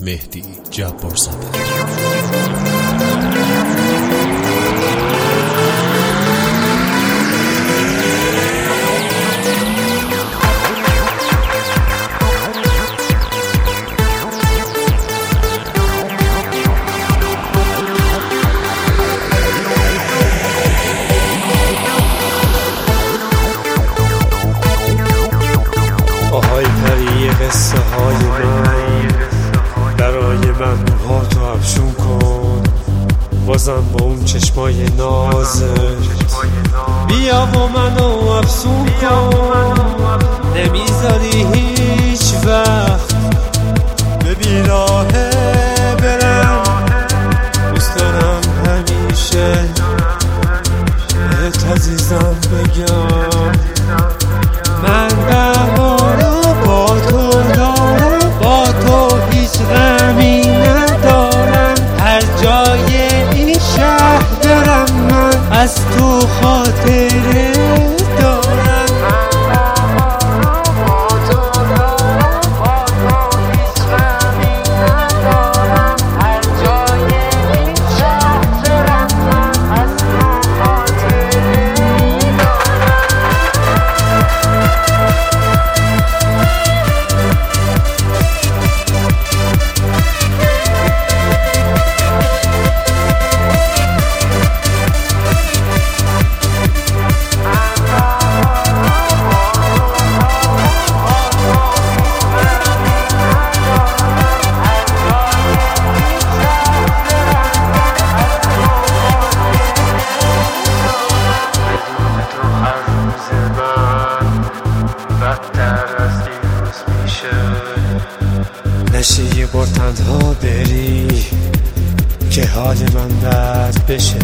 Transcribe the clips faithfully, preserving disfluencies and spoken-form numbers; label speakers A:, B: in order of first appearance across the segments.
A: مهدی جبارزاده.
B: آهای پری قصه های من، برای من موهاتو افشون کن، بازم با اون چشمای نازت بیا و منو افسون کن. نمیذاری هیچ وقت به بیراه برم، دوست دارم همیشه بهت عزیزم بگم من بهارو با تو دارم، با تو هیچ غمی ندارم، هر جای این شهر دارم من از تو خاطره دارم. نشه یه بار تنها بری که حال من بد بشه،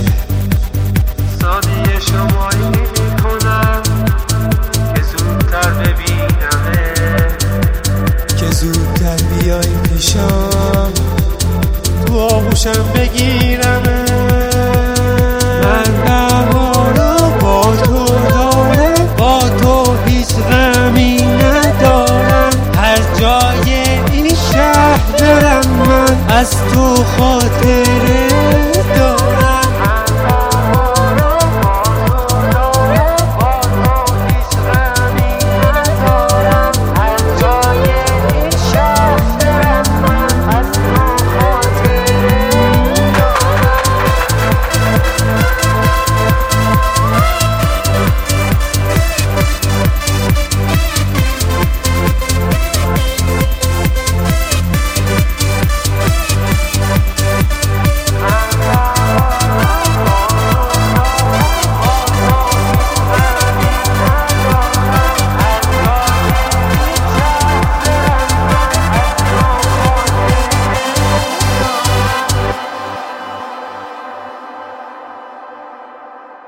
B: ثانیه شمایی میکنم که زودتر ببینمه، که زودتر بیای پیشم تو آغوشم بگیرمه. من بهارو با تو دارم، با تو هیچ غمی ندارم، هر جای این شهر دارم من از تو خاطر